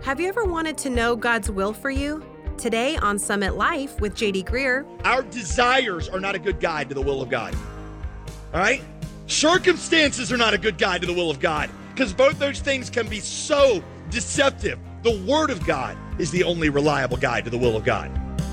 Have you ever wanted to know God's will for you? Today on Summit Life with J.D. Greear. Our desires are not a good guide to the will of God. All right? Circumstances are not a good guide to the will of God, because both those things can be so deceptive. The Word of God is the only reliable guide to the will of God.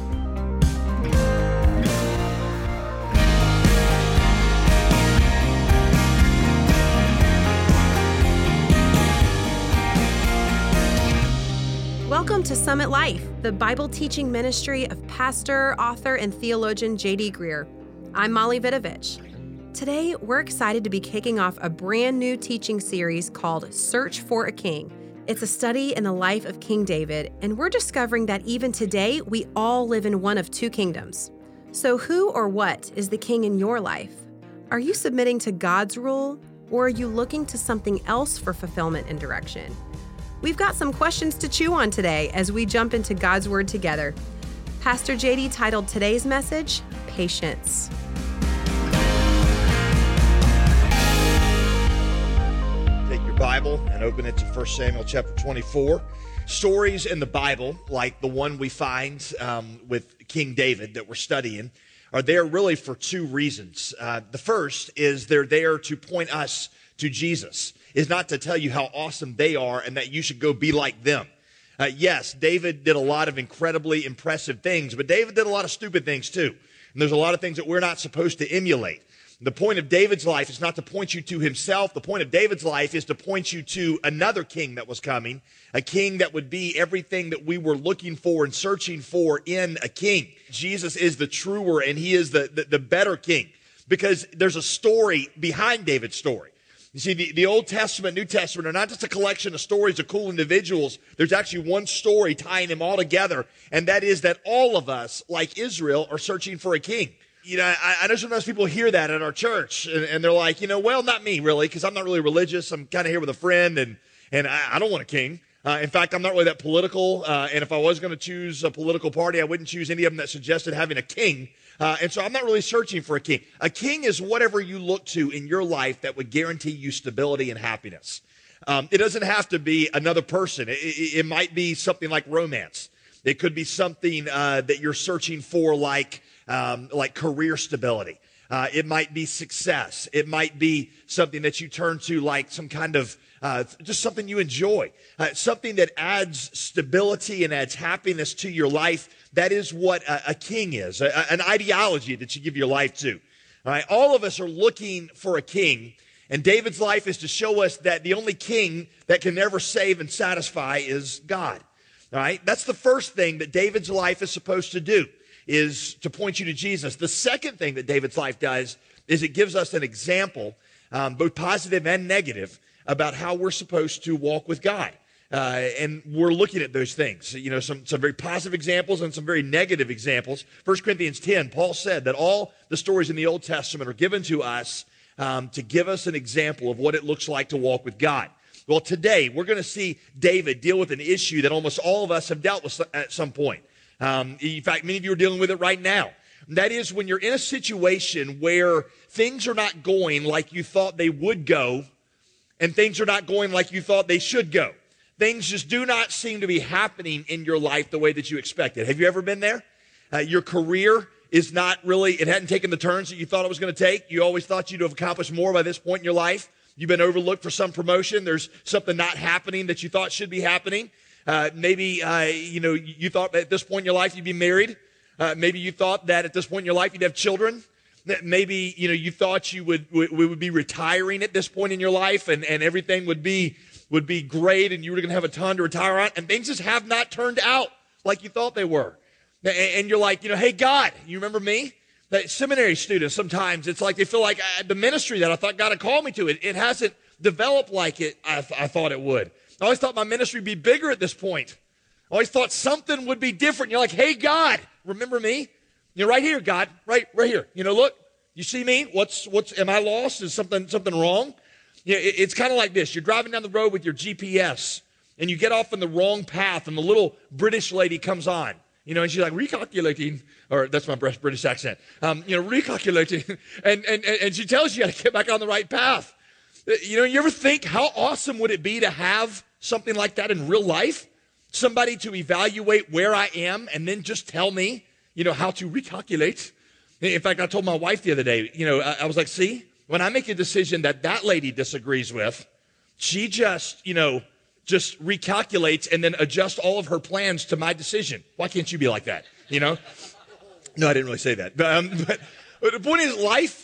Welcome to Summit Life, the Bible teaching ministry of pastor, author, and theologian J.D. Greear. I'm Molly Vidovich. Today, we're excited to be kicking off a brand new teaching series called Search for a King. It's a study in the life of King David, and we're discovering that even today, we all live in one of two kingdoms. So who or what is the king in your life? Are you submitting to God's rule, or are you looking to something else for fulfillment and direction? We've got some questions to chew on today as we jump into God's Word together. Pastor J.D. titled today's message, Patience. Take your Bible and open it to 1 Samuel chapter 24. Stories in the Bible, like the one we find with King David that we're studying, are there really for two reasons. The first is they're there to point us to Jesus, is not to tell you how awesome they are and that you should go be like them. Yes, David did a lot of incredibly impressive things, but David did a lot of stupid things too. And there's a lot of things that we're not supposed to emulate. The point of David's life is not to point you to himself. The point of David's life is to point you to another king that was coming, a king that would be everything that we were looking for and searching for in a king. Jesus is the truer and he is the better king, because there's a story behind David's story. You see, the Old Testament, New Testament are not just a collection of stories of cool individuals. There's actually one story tying them all together, and that is that all of us, like Israel, are searching for a king. You know, I know sometimes people hear that at our church, and they're like, well, not me, really, because I'm not really religious. I'm kind of here with a friend, and I don't want a king. In fact, I'm not really that political, and if I was going to choose a political party, I wouldn't choose any of them that suggested having a king. And so I'm not really searching for a king. A king is whatever you look to in your life that would guarantee you stability and happiness. It doesn't have to be another person. It might be something like romance. It could be something that you're searching for, like career stability. It might be success. It might be something that you turn to, like some kind of just something you enjoy, something that adds stability and adds happiness to your life. That is what a king is, an ideology that you give your life to. All right? All of us are looking for a king, and David's life is to show us that the only king that can never save and satisfy is God. All right? That's the first thing that David's life is supposed to do, is to point you to Jesus. The second thing that David's life does is it gives us an example, both positive and negative, about how we're supposed to walk with God. And we're looking at those things, some very positive examples and some very negative examples. 1 Corinthians 10, Paul said that all the stories in the Old Testament are given to us to give us an example of what it looks like to walk with God. Well, today we're going to see David deal with an issue that almost all of us have dealt with at some point. In fact, many of you are dealing with it right now. And that is when you're in a situation where things are not going like you thought they would go, and things are not going like you thought they should go. Things just do not seem to be happening in your life the way that you expected. Have you ever been there? Your career is not really, it hadn't taken the turns that you thought it was going to take. You always thought you'd have accomplished more by this point in your life. You've been overlooked for some promotion. There's something not happening that you thought should be happening. Maybe you thought that at this point in your life you'd be married. Maybe you thought that at this point in your life you'd have children. Maybe, you thought we would be retiring at this point in your life, and everything would be great, and you were going to have a ton to retire on, and things just have not turned out like you thought they were. And you're like, hey, God, you remember me? That seminary students, sometimes it's like they feel like the ministry that I thought God had called me to, it hasn't developed like I thought it would. I always thought my ministry would be bigger at this point. I always thought something would be different. You're like, hey, God, remember me? You're right here, God, right here. Look, you see me? Am I lost? Is something wrong? It's kind of like this. You're driving down the road with your GPS, and you get off on the wrong path, and the little British lady comes on. And she's like, recalculating, or that's my British accent, recalculating, and she tells you got to get back on the right path. You ever think how awesome would it be to have something like that in real life? somebody to evaluate where I am and then just tell me, how to recalculate. In fact, I told my wife the other day, I was like, see, when I make a decision that lady disagrees with, she just recalculates and then adjusts all of her plans to my decision. Why can't you be like that? No, I didn't really say that. But the point is, life,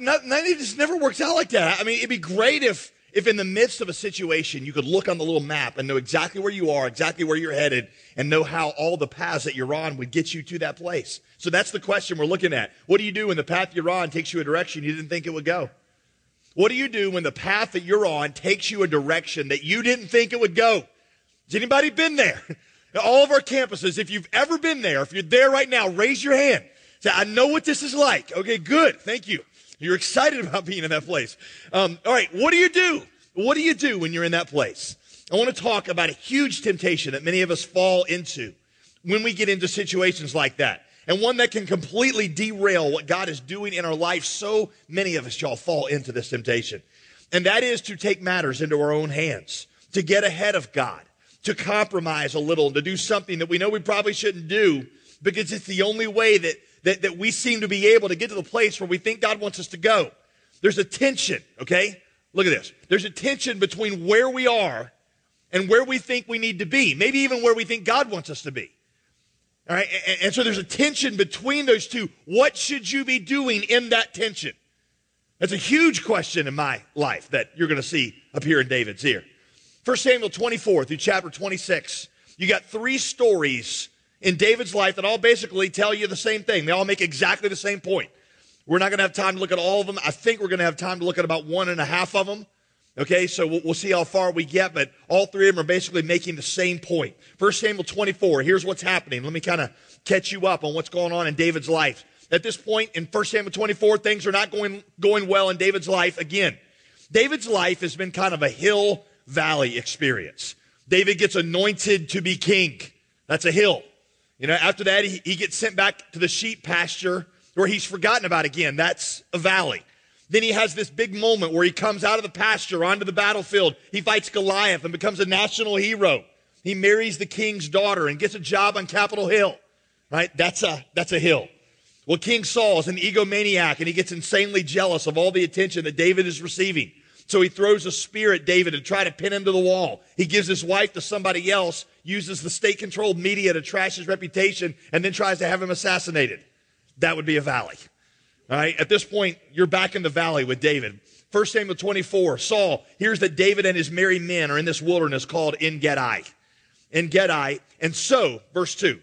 it just never works out like that. I mean, it'd be great if in the midst of a situation, you could look on the little map and know exactly where you are, exactly where you're headed, and know how all the paths that you're on would get you to that place. So that's the question we're looking at. What do you do when the path you're on takes you a direction you didn't think it would go? What do you do when the path that you're on takes you a direction that you didn't think it would go? Has anybody been there? All of our campuses, if you've ever been there, if you're there right now, raise your hand. Say, I know what this is like. Okay, good. Thank you. You're excited about being in that place. All right, what do you do? What do you do when you're in that place? I want to talk about a huge temptation that many of us fall into when we get into situations like that. And one that can completely derail what God is doing in our life. So many of us, y'all, fall into this temptation. And that is to take matters into our own hands, to get ahead of God, to compromise a little, to do something that we know we probably shouldn't do because it's the only way that we seem to be able to get to the place where we think God wants us to go. There's a tension, okay? Look at this. There's a tension between where we are and where we think we need to be, maybe even where we think God wants us to be. All right, and so there's a tension between those two. What should you be doing in that tension? That's a huge question in my life that you're going to see up here in David's here. 1 Samuel 24 through chapter 26, you got 3 stories in David's life that all basically tell you the same thing. They all make exactly the same point. We're not going to have time to look at all of them. I think we're going to have time to look at about 1.5 of them. Okay, so we'll see how far we get, but all 3 of them are basically making the same point. 1 Samuel 24, here's what's happening. Let me kind of catch you up on what's going on in David's life. At this point in 1 Samuel 24, things are not going well in David's life again. David's life has been kind of a hill-valley experience. David gets anointed to be king. That's a hill. After that, he gets sent back to the sheep pasture where he's forgotten about again. That's a valley. Then he has this big moment where he comes out of the pasture onto the battlefield. He fights Goliath and becomes a national hero. He marries the king's daughter and gets a job on Capitol Hill. Right? That's a hill. Well, King Saul is an egomaniac and he gets insanely jealous of all the attention that David is receiving. So he throws a spear at David to try to pin him to the wall. He gives his wife to somebody else, uses the state-controlled media to trash his reputation, and then tries to have him assassinated. That would be a valley. All right, at this point, you're back in the valley with David. 1 Samuel 24, Saul hears that David and his merry men are in this wilderness called En-Gedi. En-Gedi. And so, verse 2,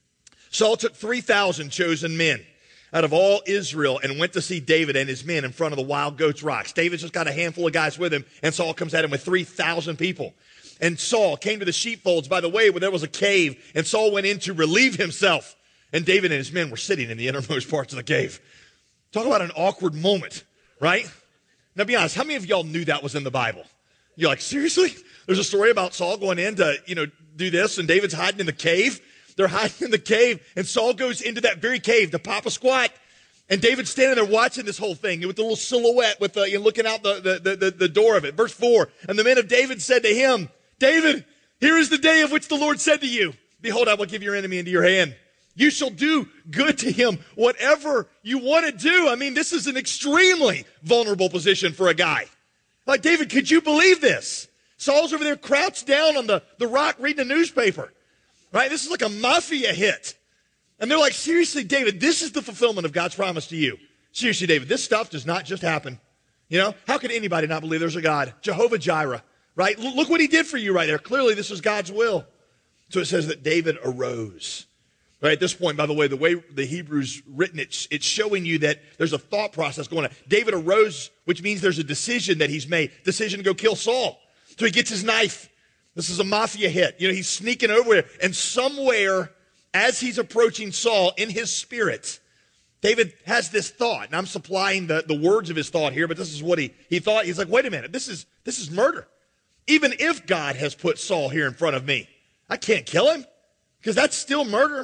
Saul took 3,000 chosen men out of all Israel and went to see David and his men in front of the wild goats rocks. David's just got a handful of guys with him, and Saul comes at him with 3,000 people. And Saul came to the sheepfolds by the way where there was a cave, and Saul went in to relieve himself. And David and his men were sitting in the innermost parts of the cave. Talk about an awkward moment, right? Now, be honest, how many of y'all knew that was in the Bible? You're like, seriously? There's a story about Saul going in to, do this, and David's hiding in the cave. They're hiding in the cave, and Saul goes into that very cave to pop a squat. And David's standing there watching this whole thing with the little silhouette, with looking out the door of it. Verse 4, and the men of David said to him, David, here is the day of which the Lord said to you, behold, I will give your enemy into your hand. You shall do good to him, whatever you want to do. I mean, this is an extremely vulnerable position for a guy. Like, David, could you believe this? Saul's over there crouched down on the rock reading a newspaper, right? This is like a mafia hit. And they're like, seriously, David, this is the fulfillment of God's promise to you. Seriously, David, this stuff does not just happen. How could anybody not believe there's a God? Jehovah Jireh, right? Look what he did for you right there. Clearly, this is God's will. So it says that David arose. Right, at this point, by the way the Hebrew's written, it's showing you that there's a thought process going on. David arose, which means there's a decision that he's made. Decision to go kill Saul. So he gets his knife. This is a mafia hit. He's sneaking over there. And somewhere, as he's approaching Saul in his spirit, David has this thought. And I'm supplying the words of his thought here, but this is what he thought. He's like, wait a minute, this is murder. Even if God has put Saul here in front of me, I can't kill him because that's still murder.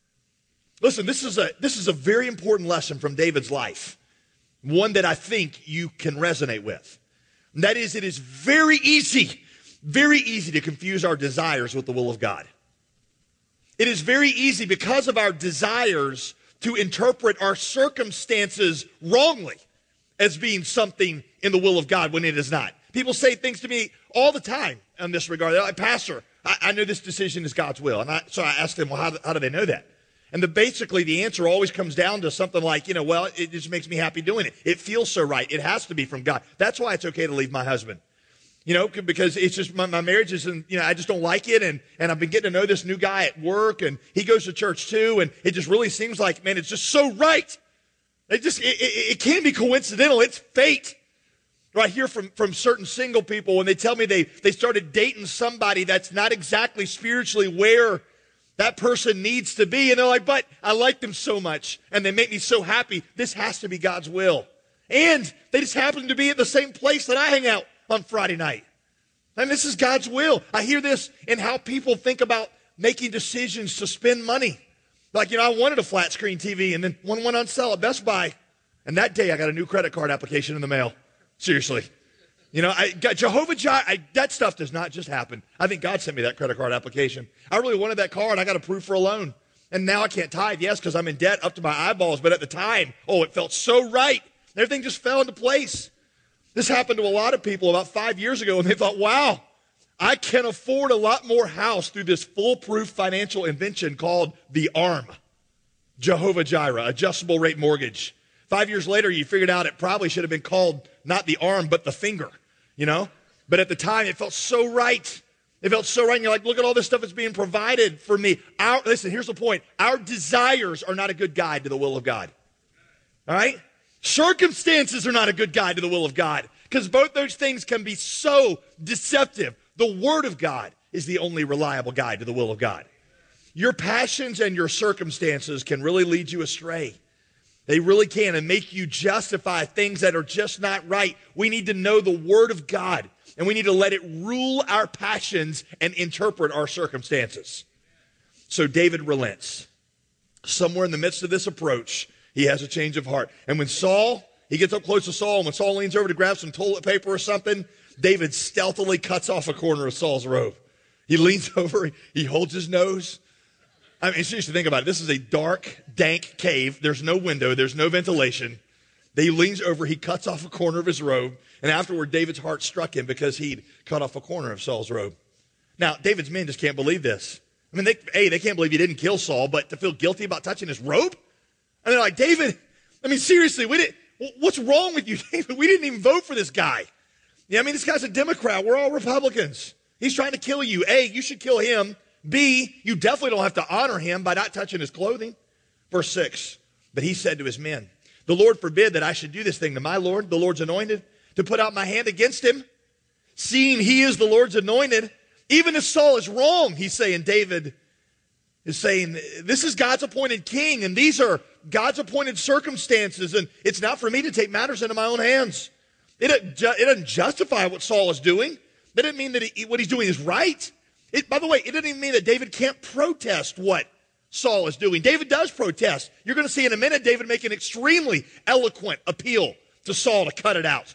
Listen, this is a very important lesson from David's life, one that I think you can resonate with. And that is, it is very easy to confuse our desires with the will of God. it is very easy because of our desires to interpret our circumstances wrongly as being something in the will of God when it is not. People say things to me all the time in this regard. They're like, Pastor, I know this decision is God's will. And so I asked them, well, how do they know that? And basically the answer always comes down to something like, well, it just makes me happy doing it. It feels so right. It has to be from God. That's why it's okay to leave my husband. Because it's just my marriage isn't, I just don't like it. And I've been getting to know this new guy at work, and he goes to church too. And it just really seems like, man, it's just so right. It can't be coincidental. It's fate. I hear from certain single people when they tell me they started dating somebody that's not exactly spiritually where that person needs to be. And they're like, but I like them so much and they make me so happy. This has to be God's will. And they just happen to be at the same place that I hang out on Friday night. And this is God's will. I hear this in how people think about making decisions to spend money. Like, I wanted a flat screen TV, and then one went on sale at Best Buy. And that day I got a new credit card application in the mail. Seriously. I got Jehovah Jireh. That stuff does not just happen. I think God sent me that credit card application. I really wanted that car, and I got approved for a loan. And now I can't tithe, yes, because I'm in debt up to my eyeballs. But at the time, it felt so right. Everything just fell into place. This happened to a lot of people about 5 years ago, and they thought, wow, I can afford a lot more house through this foolproof financial invention called the ARM, Jehovah Jireh, adjustable rate mortgage. 5 years later, you figured out it probably should have been called not the arm, but the finger, But at the time, it felt so right. It felt so right, and you're like, look at all this stuff that's being provided for me. Listen, here's the point. Our desires are not a good guide to the will of God. All right? Circumstances are not a good guide to the will of God, because both those things can be so deceptive. The Word of God is the only reliable guide to the will of God. Your passions and your circumstances can really lead you astray. They really can, and make you justify things that are just not right. We need to know the Word of God, and we need to let it rule our passions and interpret our circumstances. So David relents. Somewhere in the midst of this approach, he has a change of heart. And when he gets up close to Saul, and when Saul leans over to grab some toilet paper or something, David stealthily cuts off a corner of Saul's robe. He leans over, he holds his nose. I mean, seriously, think about it. This is a dark, dank cave. There's no window. There's no ventilation. He leans over, he cuts off a corner of his robe, and afterward, David's heart struck him because he'd cut off a corner of Saul's robe. Now, David's men just can't believe this. I mean, they can't believe he didn't kill Saul, but to feel guilty about touching his robe? And they're like, David, I mean, seriously, what's wrong with you, David? We didn't even vote for this guy. This guy's a Democrat. We're all Republicans. He's trying to kill you. A, you should kill him. B, you definitely don't have to honor him by not touching his clothing. Verse 6, but he said to his men, the Lord forbid that I should do this thing to my Lord, the Lord's anointed, to put out my hand against him, seeing he is the Lord's anointed. Even if Saul is wrong, he's saying, David is saying, this is God's appointed king, and these are God's appointed circumstances, and it's not for me to take matters into my own hands. It doesn't justify what Saul is doing. That doesn't mean that what he's doing is right. By the way, it doesn't even mean that David can't protest what Saul is doing. David does protest. You're going to see in a minute David make an extremely eloquent appeal to Saul to cut it out.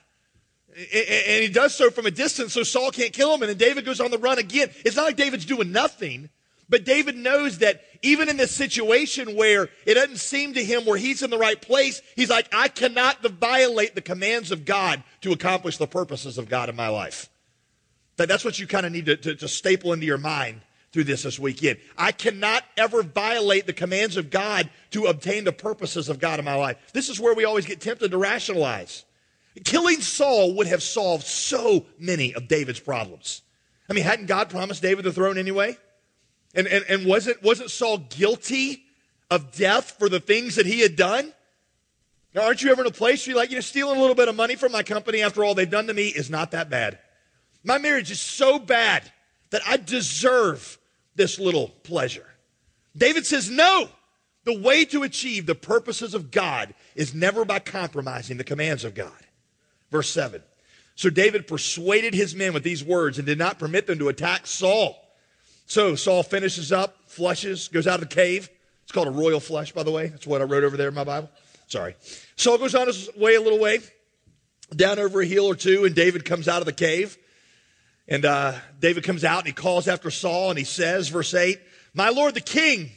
And he does so from a distance so Saul can't kill him, and then David goes on the run again. It's not like David's doing nothing, but David knows that even in this situation where it doesn't seem to him where he's in the right place, he's like, I cannot violate the commands of God to accomplish the purposes of God in my life. That's what you kind of need to staple into your mind through this weekend. I cannot ever violate the commands of God to obtain the purposes of God in my life. This is where we always get tempted to rationalize. Killing Saul would have solved so many of David's problems. I mean, hadn't God promised David the throne anyway? And wasn't Saul guilty of death for the things that he had done? Now, aren't you ever in a place where you're like, stealing a little bit of money from my company after all they've done to me is not that bad. My marriage is so bad that I deserve this little pleasure. David says, no, the way to achieve the purposes of God is never by compromising the commands of God. Verse 7, so David persuaded his men with these words and did not permit them to attack Saul. So Saul finishes up, flushes, goes out of the cave. It's called a royal flush, by the way. That's what I wrote over there in my Bible. Sorry. Saul goes on his way a little way, down over a hill or two, and David comes out of the cave. And David comes out and he calls after Saul and he says, verse 8, my lord the king.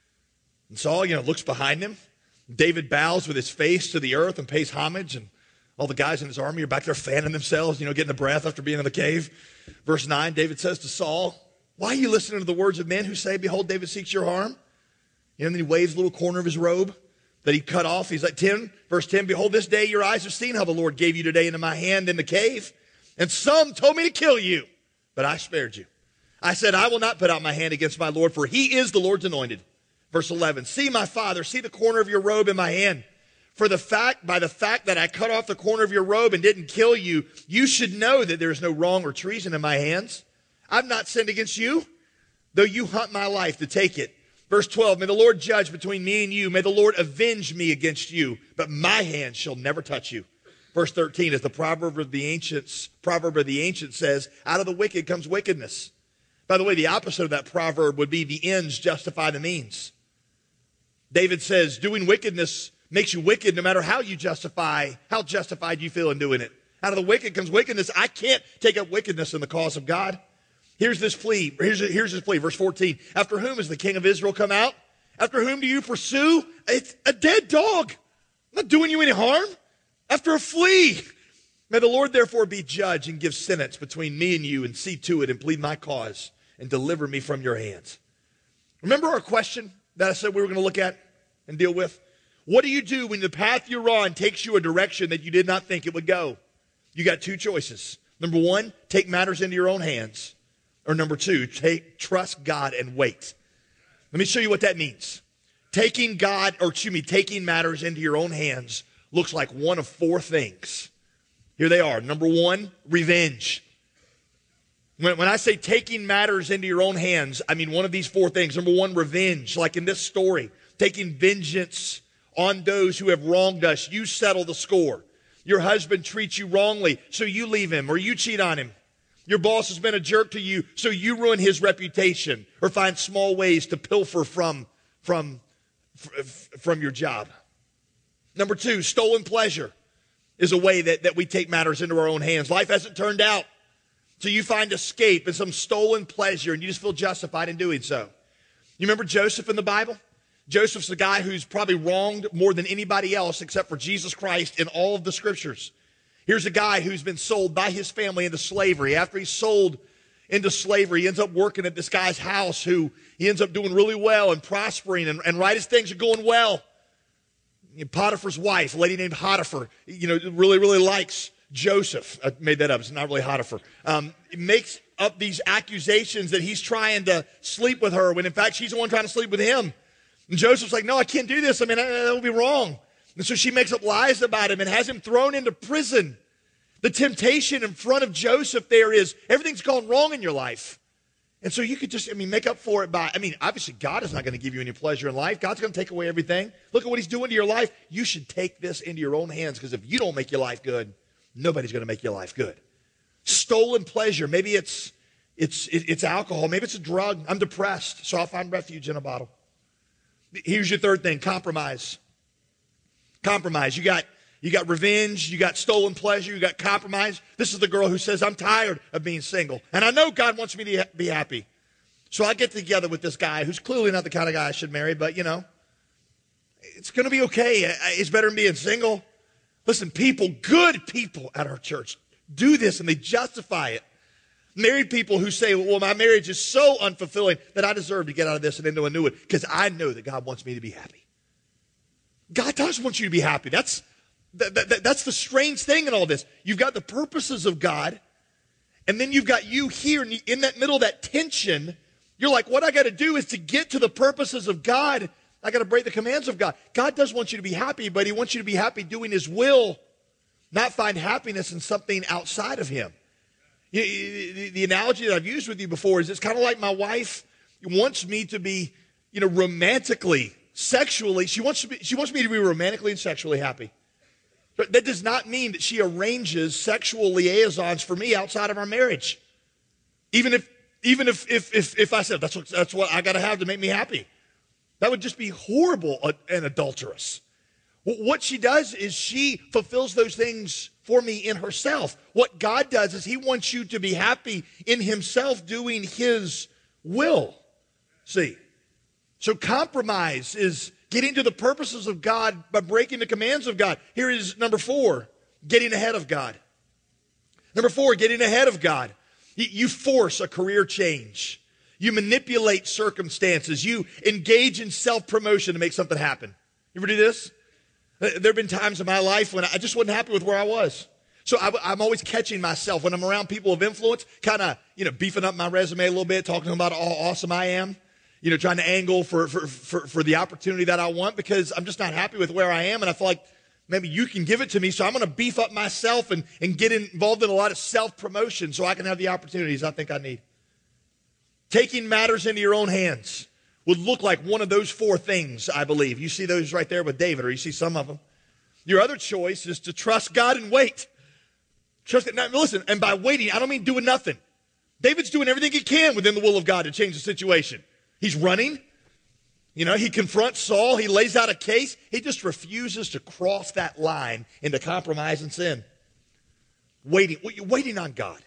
And Saul, looks behind him. David bows with his face to the earth and pays homage, and all the guys in his army are back there fanning themselves, getting a breath after being in the cave. Verse 9, David says to Saul, why are you listening to the words of men who say, behold, David seeks your harm? And then he waves a little corner of his robe that he cut off. He's like, verse 10, behold, this day your eyes have seen how the Lord gave you today into my hand in the cave. And some told me to kill you, but I spared you. I said, I will not put out my hand against my Lord, for he is the Lord's anointed. Verse 11, see my father, see the corner of your robe in my hand. By the fact that I cut off the corner of your robe and didn't kill you, you should know that there is no wrong or treason in my hands. I've not sinned against you, though you hunt my life to take it. Verse 12, may the Lord judge between me and you. May the Lord avenge me against you, but my hand shall never touch you. Verse 13, as the proverb of the ancients says, out of the wicked comes wickedness. By the way, the opposite of that proverb would be the ends justify the means. David says, doing wickedness makes you wicked no matter how justified you feel in doing it. Out of the wicked comes wickedness. I can't take up wickedness in the cause of God. Here's this plea. Here's his plea. Verse 14. After whom has the king of Israel come out? After whom do you pursue? It's a dead dog. I'm not doing you any harm. After a flea. May the Lord therefore be judge and give sentence between me and you, and see to it and plead my cause and deliver me from your hands. Remember our question that I said we were going to look at and deal with? What do you do when the path you're on takes you a direction that you did not think it would go? You got two choices. Number one, take matters into your own hands. Or number two, trust God and wait. Let me show you what that means. Taking matters into your own hands looks like one of four things. Here they are. Number one, revenge. When I say taking matters into your own hands, I mean one of these four things. Number one, revenge. Like in this story, taking vengeance on those who have wronged us. You settle the score. Your husband treats you wrongly, so you leave him or you cheat on him. Your boss has been a jerk to you, so you ruin his reputation or find small ways to pilfer from your job. Number two, stolen pleasure is a way that we take matters into our own hands. Life hasn't turned out, so you find escape in some stolen pleasure, and you just feel justified in doing so. You remember Joseph in the Bible? Joseph's the guy who's probably wronged more than anybody else except for Jesus Christ in all of the scriptures. Here's a guy who's been sold by his family into slavery. After he's sold into slavery, he ends up working at this guy's house who he ends up doing really well and prospering, and right as things are going well, Potiphar's wife, a lady named Potiphar, really, really likes Joseph. I made that up. It's not really Potiphar. Makes up these accusations that he's trying to sleep with her when in fact she's the one trying to sleep with him. And Joseph's like, no, I can't do this. I mean, that would be wrong. And so she makes up lies about him and has him thrown into prison. The temptation in front of Joseph there is everything's gone wrong in your life. And so you could just, make up for it by, obviously God is not going to give you any pleasure in life. God's going to take away everything. Look at what he's doing to your life. You should take this into your own hands, because if you don't make your life good, nobody's going to make your life good. Stolen pleasure. Maybe it's alcohol. Maybe it's a drug. I'm depressed, so I'll find refuge in a bottle. Here's your third thing, compromise. Compromise. You got revenge, you got stolen pleasure, you got compromise. This is the girl who says, I'm tired of being single, and I know God wants me to be happy. So I get together with this guy who's clearly not the kind of guy I should marry, but it's going to be okay. It's better than being single. Listen, good people at our church do this, and they justify it. Married people who say, well, my marriage is so unfulfilling that I deserve to get out of this and into a new one because I know that God wants me to be happy. God does want you to be happy. That's the strange thing in all this. You've got the purposes of God, and then you've got you here in that middle, that tension. You're like, what I got to do is to get to the purposes of God, I got to break the commands of God. God does want you to be happy, but he wants you to be happy doing his will, not find happiness in something outside of him. The analogy that I've used with you before is it's kind of like my wife wants me to be, romantically, sexually. She wants me to be romantically and sexually happy. But that does not mean that she arranges sexual liaisons for me outside of our marriage. Even if I said that's what I got to have to make me happy, that would just be horrible and adulterous. What she does is she fulfills those things for me in herself. What God does is he wants you to be happy in himself doing his will. See, So compromise is getting to the purposes of God by breaking the commands of God. Here is number 4, getting ahead of God. Number 4, getting ahead of God. You force a career change. You manipulate circumstances. You engage in self-promotion to make something happen. You ever do this? There have been times in my life when I just wasn't happy with where I was. So I'm always catching myself when I'm around people of influence, kind of, beefing up my resume a little bit, talking about how awesome I am, trying to angle for the opportunity that I want because I'm just not happy with where I am. And I feel like maybe you can give it to me. So I'm going to beef up myself and get involved in a lot of self-promotion so I can have the opportunities I think I need. Taking matters into your own hands would look like one of those 4 things, I believe. You see those right there with David, or you see some of them. Your other choice is to trust God and wait. Trust it. Now, listen, and by waiting, I don't mean doing nothing. David's doing everything he can within the will of God to change the situation. He's running. He confronts Saul. He lays out a case. He just refuses to cross that line into compromise and sin. Waiting on God.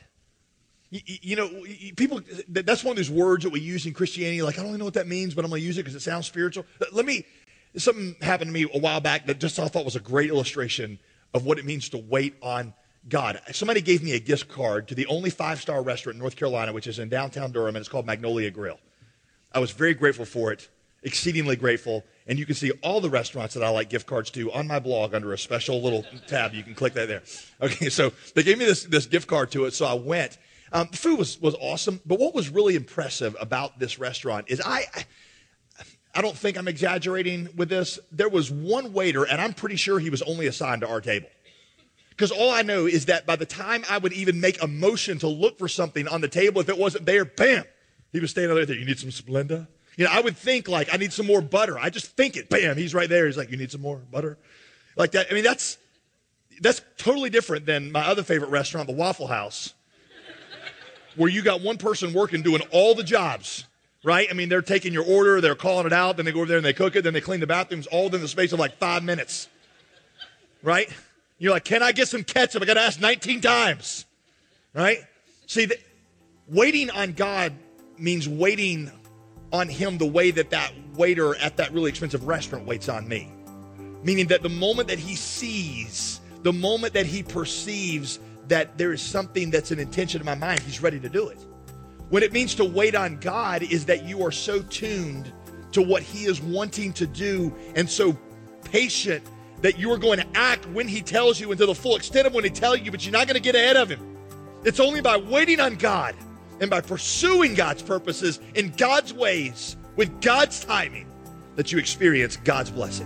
People, that's one of those words that we use in Christianity. Like, I don't really know what that means, but I'm going to use it because it sounds spiritual. Something happened to me a while back that just I thought was a great illustration of what it means to wait on God. Somebody gave me a gift card to the only 5-star restaurant in North Carolina, which is in downtown Durham, and it's called Magnolia Grill. I was very grateful for it, exceedingly grateful, and you can see all the restaurants that I like gift cards to on my blog under a special little tab. You can click that there. Okay, so they gave me this gift card to it, so I went. The food was awesome, but what was really impressive about this restaurant is I don't think I'm exaggerating with this. There was one waiter, and I'm pretty sure he was only assigned to our table. Because all I know is that by the time I would even make a motion to look for something on the table, if it wasn't there, bam, he was standing there. You need some Splenda? I would think like, I need some more butter. I just think it. Bam, he's right there. He's like, you need some more butter? Like that. I mean, that's totally different than my other favorite restaurant, the Waffle House, where you got one person working doing all the jobs, right? I mean, they're taking your order, they're calling it out, then they go over there and they cook it, then they clean the bathrooms, all in the space of like 5 minutes, right? You're like, can I get some ketchup? I got to ask 19 times, right? See, waiting on God means waiting on him the way that waiter at that really expensive restaurant waits on me. Meaning that the moment that he sees, the moment that he perceives that there is something that's an intention in my mind, he's ready to do it. What it means to wait on God is that you are so tuned to what he is wanting to do and so patient that you are going to act when he tells you and to the full extent of when he tells you, but you're not going to get ahead of him. It's only by waiting on God and by pursuing God's purposes in God's ways with God's timing that you experience God's blessing.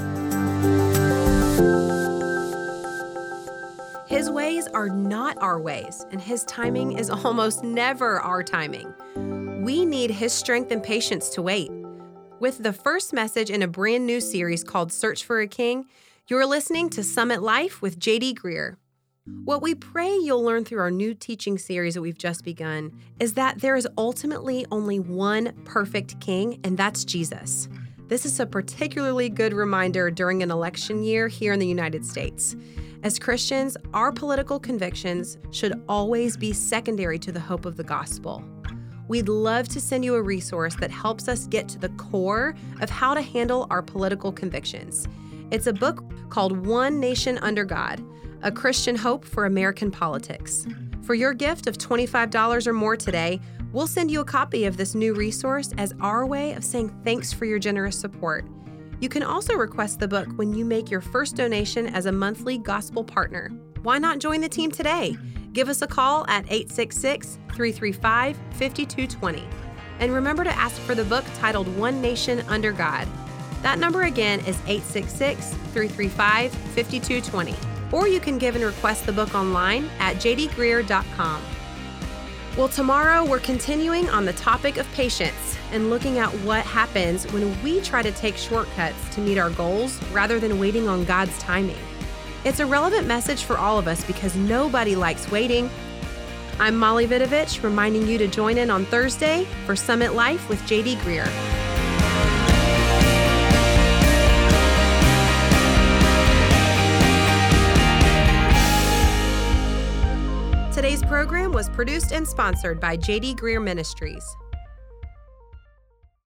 His ways are not our ways, and his timing is almost never our timing. We need his strength and patience to wait. With the first message in a brand new series called Search for a King, you're listening to Summit Life with J.D. Greer. What we pray you'll learn through our new teaching series that we've just begun is that there is ultimately only one perfect king, and that's Jesus. This is a particularly good reminder during an election year here in the United States. As Christians, our political convictions should always be secondary to the hope of the gospel. We'd love to send you a resource that helps us get to the core of how to handle our political convictions. It's a book called One Nation Under God, A Christian Hope for American Politics. For your gift of $25 or more today, we'll send you a copy of this new resource as our way of saying thanks for your generous support. You can also request the book when you make your first donation as a monthly gospel partner. Why not join the team today? Give us a call at 866-335-5220. And remember to ask for the book titled One Nation Under God. That number again is 866-335-5220. Or you can give and request the book online at jdgreer.com. Well, tomorrow we're continuing on the topic of patience and looking at what happens when we try to take shortcuts to meet our goals rather than waiting on God's timing. It's a relevant message for all of us because nobody likes waiting. I'm Molly Vidovich, reminding you to join in on Thursday for Summit Life with J.D. Greer. Today's program was produced and sponsored by J.D. Greer Ministries.